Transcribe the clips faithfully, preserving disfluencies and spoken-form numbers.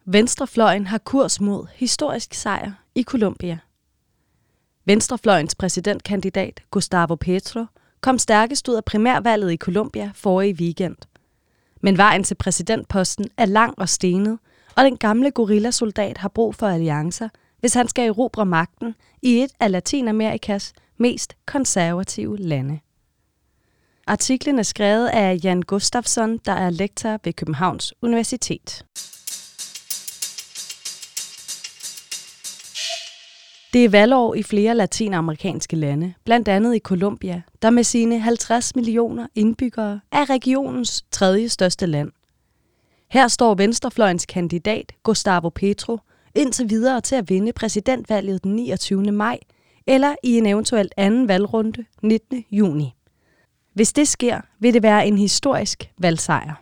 Venstrefløjen har kurs mod historisk sejr i Colombia. Venstrefløjens præsidentkandidat Gustavo Petro kom stærkest ud af primærvalget i Colombia forrige weekend. Men vejen til præsidentposten er lang og stenet, og den gamle guerillasoldat har brug for alliancer, hvis han skal erobre magten i et af Latinamerikas mest konservative lande. Artiklen er skrevet af Jan Gustafsson, der er lektor ved Københavns Universitet. Det er valgår i flere latinamerikanske lande, blandt andet i Colombia, der med sine halvtreds millioner indbyggere er regionens tredje største land. Her står venstrefløjens kandidat Gustavo Petro indtil videre til at vinde præsidentvalget den niogtyvende maj eller i en eventuelt anden valgrunde nittende juni. Hvis det sker, vil det være en historisk valgsejr.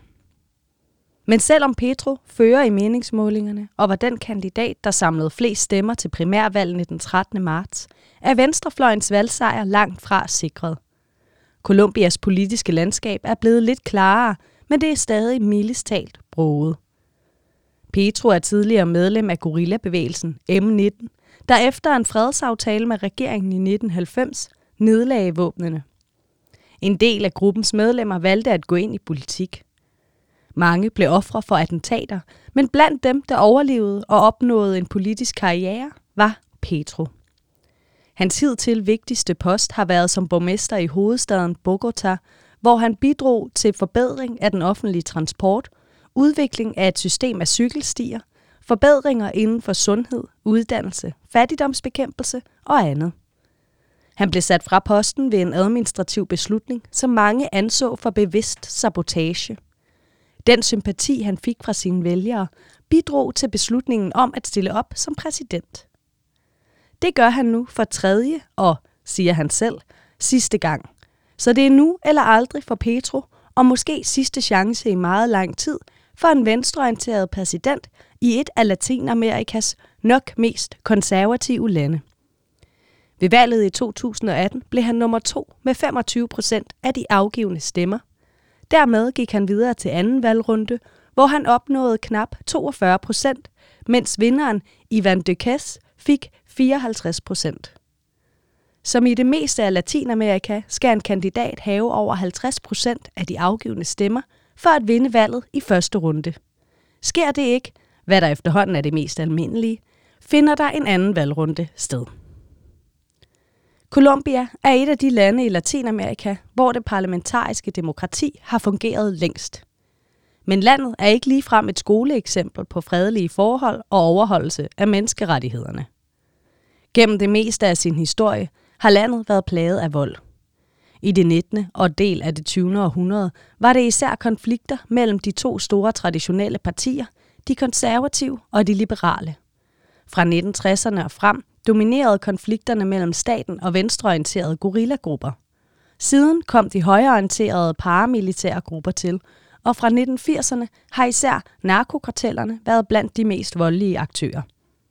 Men selvom Petro fører i meningsmålingerne og var den kandidat, der samlede flest stemmer til primærvalgene den trettende marts, er venstrefløjens valgsejr langt fra sikret. Colombias politiske landskab er blevet lidt klarere, men det er stadig mildest talt broget. Petro er tidligere medlem af guerillabevægelsen M nitten, der efter en fredsaftale med regeringen i nitten halvfems nedlagde våbnene. En del af gruppens medlemmer valgte at gå ind i politik. Mange blev ofre for attentater, men blandt dem, der overlevede og opnåede en politisk karriere, var Petro. Hans hidtil vigtigste post har været som borgmester i hovedstaden Bogotá, hvor han bidrog til forbedring af den offentlige transport, udvikling af et system af cykelstier, forbedringer inden for sundhed, uddannelse, fattigdomsbekæmpelse og andet. Han blev sat fra posten ved en administrativ beslutning, som mange anså for bevidst sabotage. Den sympati, han fik fra sine vælgere, bidrog til beslutningen om at stille op som præsident. Det gør han nu for tredje og, siger han selv, sidste gang. Så det er nu eller aldrig for Petro, og måske sidste chance i meget lang tid, for en venstreorienteret præsident i et af Latinamerikas nok mest konservative lande. Ved valget i to tusind og atten blev han nummer to med femogtyve procent af de afgivne stemmer. Dermed gik han videre til anden valgrunde, hvor han opnåede knap toogfyrre procent, mens vinderen Iván Duques fik fireoghalvtreds procent. Som i det meste af Latinamerika skal en kandidat have over halvtreds procent af de afgivne stemmer for at vinde valget i første runde. Sker det ikke, hvad der efterhånden er det mest almindelige, finder der en anden valgrunde sted. Colombia er et af de lande i Latinamerika, hvor det parlamentariske demokrati har fungeret længst. Men landet er ikke ligefrem et skoleeksempel på fredelige forhold og overholdelse af menneskerettighederne. Gennem det meste af sin historie har landet været plaget af vold. I det nittende og del af det tyvende århundrede var det især konflikter mellem de to store traditionelle partier, de konservative og de liberale. Fra nitten tresserne og frem dominerede konflikterne mellem staten og venstreorienterede guerillagrupper. Siden kom de højreorienterede paramilitære grupper til, og fra nitten firserne har især narkokartellerne været blandt de mest voldelige aktører.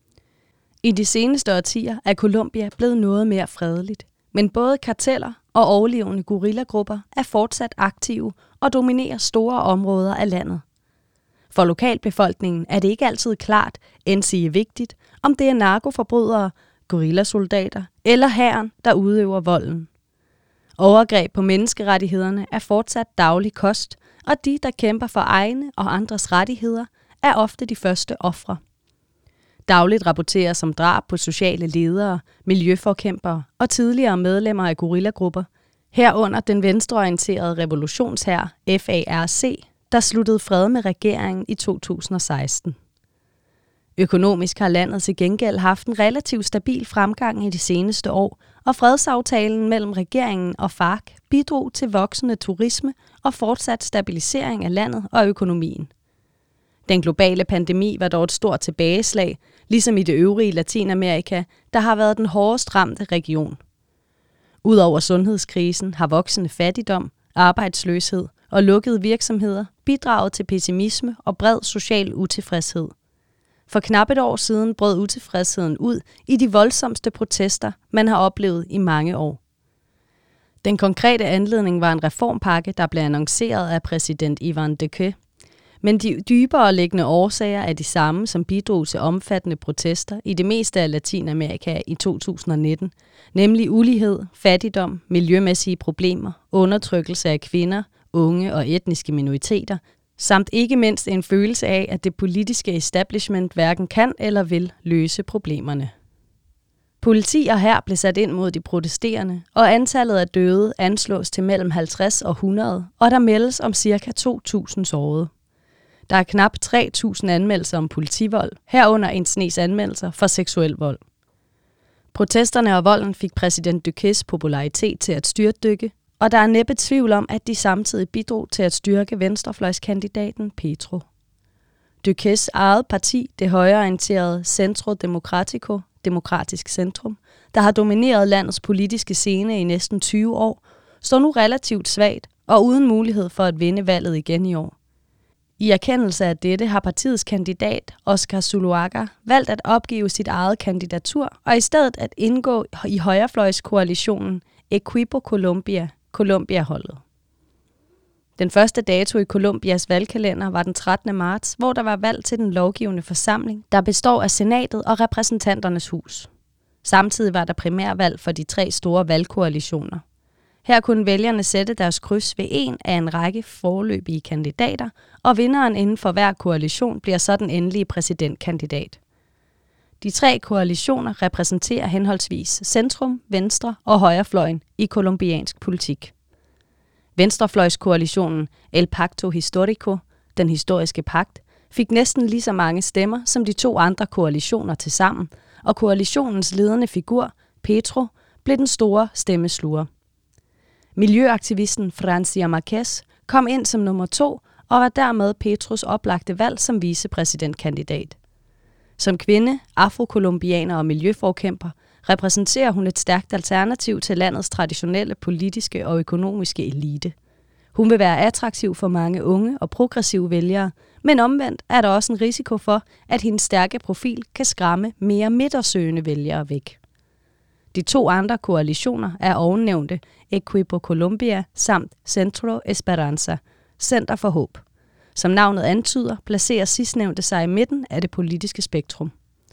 I de seneste årtier er Colombia blevet noget mere fredeligt, men både karteller og overlevende guerillagrupper er fortsat aktive og dominerer store områder af landet. For lokalbefolkningen er det ikke altid klart, endsige vigtigt, om det er narkoforbrydere, guerillasoldater eller hæren, der udøver volden. Overgreb på menneskerettighederne er fortsat daglig kost, og de, der kæmper for egne og andres rettigheder, er ofte de første ofre. Dagligt rapporteres om drab på sociale ledere, miljøforkæmpere og tidligere medlemmer af guerillagrupper, herunder den venstreorienterede revolutionshær F A R C, der sluttede fred med regeringen i to tusind og seksten. Økonomisk har landet til gengæld haft en relativt stabil fremgang i de seneste år, og fredsaftalen mellem regeringen og FARC bidrog til voksende turisme og fortsat stabilisering af landet og økonomien. Den globale pandemi var dog et stort tilbageslag, ligesom i det øvrige Latinamerika, der har været den hårdest ramte region. Udover sundhedskrisen har voksende fattigdom, arbejdsløshed og lukkede virksomheder bidraget til pessimisme og bred social utilfredshed. For knap et år siden brød utilfredsheden ud i de voldsomste protester, man har oplevet i mange år. Den konkrete anledning var en reformpakke, der blev annonceret af præsident Iván Duque. Men de dybere liggende årsager er de samme, som bidrog til omfattende protester i det meste af Latinamerika i to tusind nitten, nemlig ulighed, fattigdom, miljømæssige problemer, undertrykkelse af kvinder, unge og etniske minoriteter, samt ikke mindst en følelse af, at det politiske establishment hverken kan eller vil løse problemerne. Politi og hær blev sat ind mod de protesterende, og antallet af døde anslås til mellem halvtreds og hundrede, og der meldes om ca. to tusind sårede. Der er knap tre tusind anmeldelser om politivold, herunder en snes anmeldelser for seksuel vold. Protesterne og volden fik præsident Duques popularitet til at styrtdykke, og der er næppe tvivl om, at de samtidig bidrog til at styrke venstrefløjskandidaten Petro. Duques eget parti, det højreorienterede Centro Democrático, Demokratisk Centrum, der har domineret landets politiske scene i næsten tyve år, står nu relativt svagt og uden mulighed for at vinde valget igen i år. I erkendelse af dette har partiets kandidat, Oscar Zuluaga, valgt at opgive sit eget kandidatur og i stedet at indgå i højrefløjskoalitionen Equipo Colombia, Colombia-holdet. Den første dato i Colombias valgkalender var den trettende marts, hvor der var valg til den lovgivende forsamling, der består af senatet og repræsentanternes hus. Samtidig var der primærvalg for de tre store valgkoalitioner. Her kunne vælgerne sætte deres kryds ved en af en række foreløbige kandidater, og vinderen inden for hver koalition bliver så den endelige præsidentkandidat. De tre koalitioner repræsenterer henholdsvis centrum, venstre og højrefløjen i colombiansk politik. Venstrefløjskoalitionen El Pacto Histórico, den historiske pagt, fik næsten lige så mange stemmer som de to andre koalitioner tilsammen, og koalitionens ledende figur, Petro, blev den store stemmesluger. Miljøaktivisten Francia Marquez kom ind som nummer to og var dermed Petros oplagte valg som vicepræsidentkandidat. Som kvinde, afrokolumbianer og miljøforkæmper repræsenterer hun et stærkt alternativ til landets traditionelle politiske og økonomiske elite. Hun vil være attraktiv for mange unge og progressive vælgere, men omvendt er der også en risiko for, at hendes stærke profil kan skræmme mere midtersøgende vælgere væk. De to andre koalitioner er ovennævnte Equipo Colombia samt Centro Esperanza, Center for Håb. Som navnet antyder, placerer sidstnævnte sig i midten af det politiske spektrum.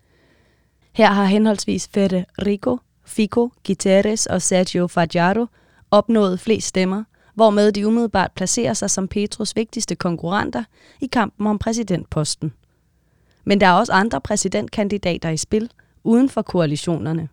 Her har henholdsvis Federico Fico Guterres og Sergio Fajardo opnået flest stemmer, hvormed de umiddelbart placerer sig som Petros vigtigste konkurrenter i kampen om præsidentposten. Men der er også andre præsidentkandidater i spil uden for koalitionerne.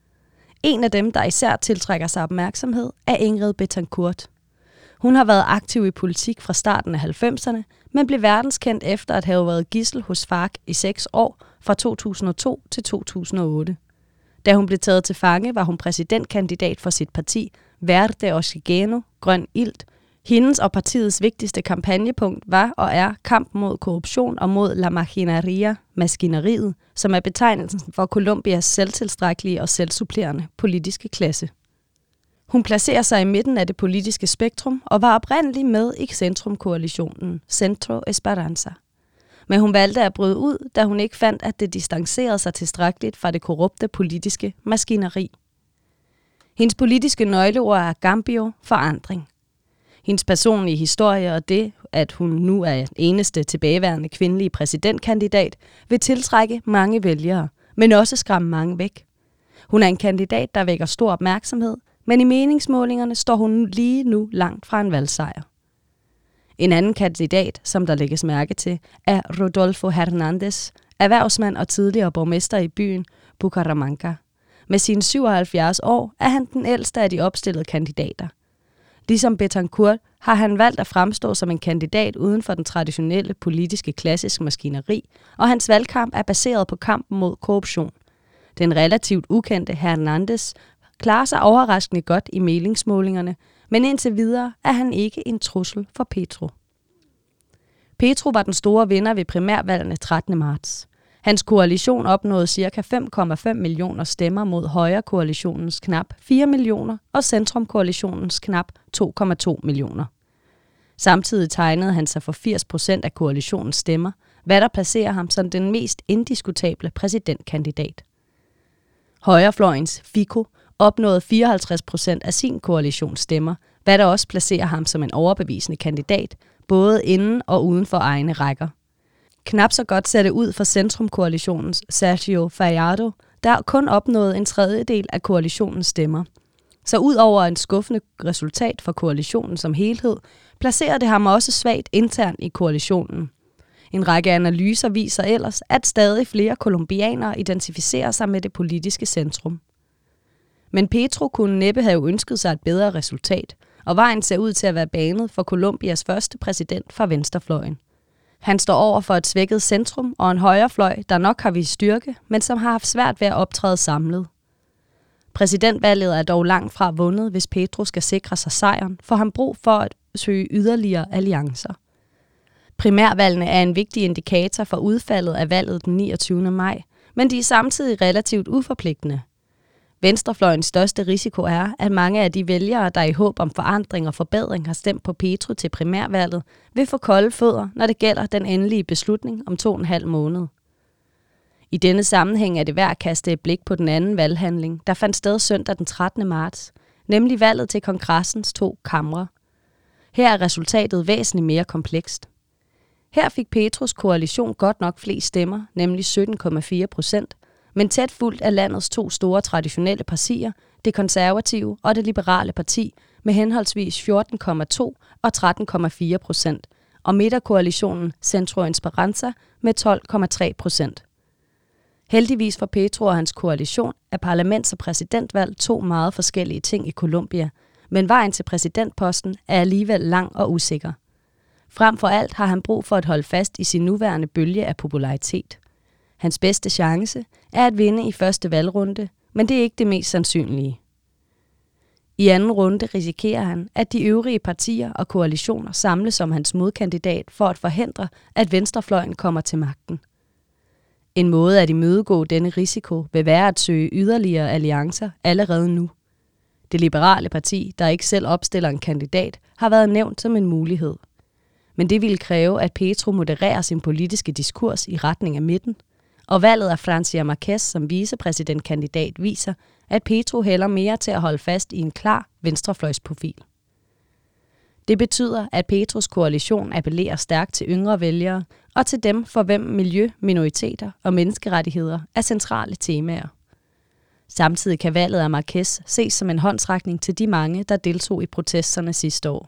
En af dem, der især tiltrækker sig opmærksomhed, er Ingrid Betancourt. Hun har været aktiv i politik fra starten af halvfemserne, men blev verdenskendt efter at have været gidsel hos FARC i seks år fra to tusind og to til to tusind og otte. Da hun blev taget til fange, var hun præsidentkandidat for sit parti Verde Oxigeno, Grøn Ilt. Hendes og partiets vigtigste kampagnepunkt var og er kamp mod korruption og mod la maquinaria, maskineriet, som er betegnelsen for Colombias selvtilstrækkelige og selvsupplerende politiske klasse. Hun placerer sig i midten af det politiske spektrum og var oprindeligt med i centrumkoalitionen Centro Esperanza. Men hun valgte at bryde ud, da hun ikke fandt, at det distancerede sig tilstrækkeligt fra det korrupte politiske maskineri. Hendes politiske nøgleord er cambio, forandring. Hendes personlige historie og det, at hun nu er eneste tilbageværende kvindelige præsidentkandidat, vil tiltrække mange vælgere, men også skræmme mange væk. Hun er en kandidat, der vækker stor opmærksomhed, men i meningsmålingerne står hun lige nu langt fra en valgsejr. En anden kandidat, som der lægges mærke til, er Rodolfo Hernández, erhvervsmand og tidligere borgmester i byen Bucaramanga. Med sine syvoghalvfjerds år er han den ældste af de opstillede kandidater. Ligesom Betancourt har han valgt at fremstå som en kandidat uden for den traditionelle politiske klassiske maskineri, og hans valgkamp er baseret på kampen mod korruption. Den relativt ukendte Hernández klarer sig overraskende godt i meningsmålingerne, men indtil videre er han ikke en trussel for Petro. Petro var den store vinder ved primærvalgene trettende marts. Hans koalition opnåede ca. fem komma fem millioner stemmer mod højrekoalitionens knap fire millioner og centrumkoalitionens knap to komma to millioner. Samtidig tegnede han sig for firs procent af koalitionens stemmer, hvad der placerer ham som den mest indiskutable præsidentkandidat. Højrefløjens Fico opnåede fireoghalvtreds procent af sin koalitions stemmer, hvad der også placerer ham som en overbevisende kandidat, både inden og uden for egne rækker. Knap så godt ser det ud for Centrum-koalitionens Sergio Fajardo, der kun opnåede en tredjedel af koalitionens stemmer. Så ud over en skuffende resultat for koalitionen som helhed, placerer det ham også svagt internt i koalitionen. En række analyser viser ellers, at stadig flere colombianere identificerer sig med det politiske centrum. Men Petro kunne næppe have ønsket sig et bedre resultat, og vejen ser ud til at være banet for Colombias første præsident fra venstrefløjen. Han står over for et svækket centrum og en højrefløj, der nok har vist styrke, men som har haft svært ved at optræde samlet. Præsidentvalget er dog langt fra vundet, hvis Petro skal sikre sig sejren, for han brug for at søge yderligere alliancer. Primærvalgene er en vigtig indikator for udfaldet af valget den niogtyvende maj, men de er samtidig relativt uforpligtende. Venstrefløjens største risiko er, at mange af de vælgere, der i håb om forandring og forbedring har stemt på Petro til primærvalget, vil få kolde fødder, når det gælder den endelige beslutning om to og en halv måned. I denne sammenhæng er det værd at kaste et blik på den anden valghandling, der fandt sted søndag den trettende marts, nemlig valget til kongressens to kamre. Her er resultatet væsentligt mere komplekst. Her fik Petros koalition godt nok flest stemmer, nemlig sytten komma fire procent, men tæt fulgt af landets to store traditionelle partier, det konservative og det liberale parti, med henholdsvis fjorten komma to og tretten komma fire procent, og midterkoalitionen Centro Esperanza med tolv komma tre procent. Heldigvis for Petro og hans koalition er parlaments- og præsidentvalg to meget forskellige ting i Colombia, men vejen til præsidentposten er alligevel lang og usikker. Frem for alt har han brug for at holde fast i sin nuværende bølge af popularitet. Hans bedste chance er at vinde i første valgrunde, men det er ikke det mest sandsynlige. I anden runde risikerer han, at de øvrige partier og koalitioner samles om hans modkandidat for at forhindre, at venstrefløjen kommer til magten. En måde at imødegå denne risiko vil være at søge yderligere alliancer allerede nu. Det liberale parti, der ikke selv opstiller en kandidat, har været nævnt som en mulighed. Men det ville kræve, at Petro modererer sin politiske diskurs i retning af midten, og valget af Francia Márquez som vicepræsidentkandidat viser, at Petro hælder mere til at holde fast i en klar venstrefløjsprofil. Det betyder, at Petros koalition appellerer stærkt til yngre vælgere og til dem, for hvem miljø, minoriteter og menneskerettigheder er centrale temaer. Samtidig kan valget af Márquez ses som en håndsrækning til de mange, der deltog i protesterne sidste år.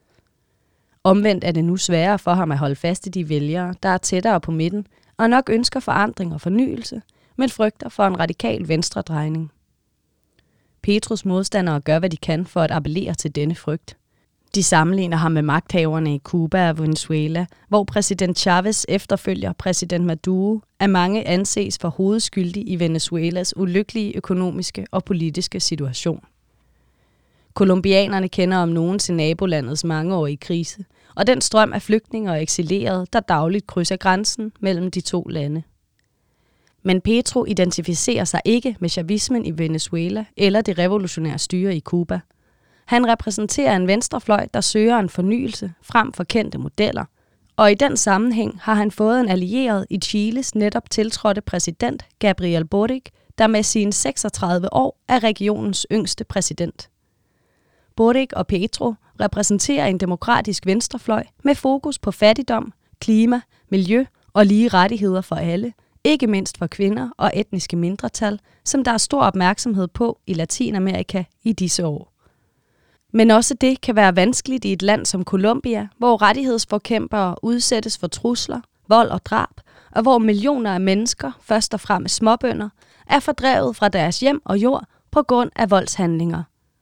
Omvendt er det nu sværere for ham at holde fast i de vælgere, der er tættere på midten, og nok ønsker forandring og fornyelse, men frygter for en radikal venstredrejning. Petros modstandere gør, hvad de kan for at appellere til denne frygt. De sammenligner ham med magthaverne i Cuba og Venezuela, hvor præsident Chávez efterfølger præsident Maduro, af mange anses for hovedskyldig i Venezuelas ulykkelige økonomiske og politiske situation. Colombianerne kender om nogen til nabolandets mangeårige krise, og den strøm af flygtninge og eksilerede, der dagligt krydser grænsen mellem de to lande. Men Petro identificerer sig ikke med chavismen i Venezuela eller det revolutionære styre i Cuba. Han repræsenterer en venstrefløj, der søger en fornyelse frem for kendte modeller, og i den sammenhæng har han fået en allieret i Chiles netop tiltrådte præsident Gabriel Boric, der med sine seksogtredive år er regionens yngste præsident. Boric og Petro repræsenterer en demokratisk venstrefløj med fokus på fattigdom, klima, miljø og lige rettigheder for alle, ikke mindst for kvinder og etniske mindretal, som der er stor opmærksomhed på i Latinamerika i disse år. Men også det kan være vanskeligt i et land som Colombia, hvor rettighedsforkæmpere udsættes for trusler, vold og drab, og hvor millioner af mennesker, først og fremmest småbønder, er fordrevet fra deres hjem og jord på grund af voldshandlinger.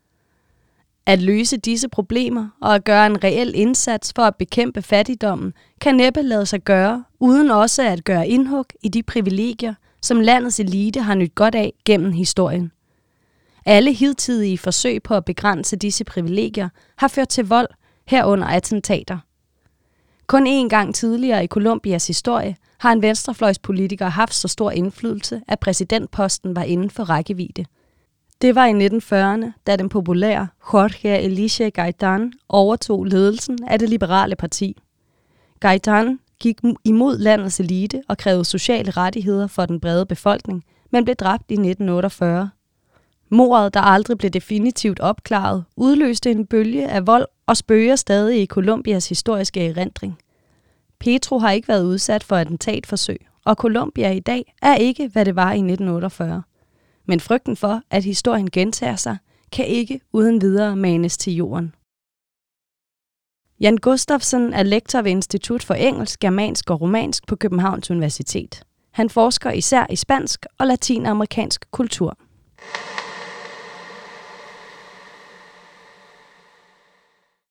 At løse disse problemer og at gøre en reel indsats for at bekæmpe fattigdommen, kan næppe lade sig gøre, uden også at gøre indhug i de privilegier, som landets elite har nydt godt af gennem historien. Alle hidtidige forsøg på at begrænse disse privilegier har ført til vold, herunder attentater. Kun én gang tidligere i Colombias historie har en venstrefløjspolitiker haft så stor indflydelse, at præsidentposten var inden for rækkevidde. Det var i nitten fyrrerne, da den populære Jorge Elige Gaitán overtog ledelsen af det liberale parti. Gaitán gik imod landets elite og krævede sociale rettigheder for den brede befolkning, men blev dræbt i nitten otteogfyrre. Mordet, der aldrig blev definitivt opklaret, udløste en bølge af vold og spøger stadig i Colombias historiske erindring. Petro har ikke været udsat for attentatforsøg, og Colombia i dag er ikke, hvad det var i nitten otteogfyrre. Men frygten for, at historien gentager sig, kan ikke uden videre manes til jorden. Jan Gustafsson er lektor ved Institut for Engelsk, Germansk og Romansk på Københavns Universitet. Han forsker især i spansk og latinamerikansk kultur.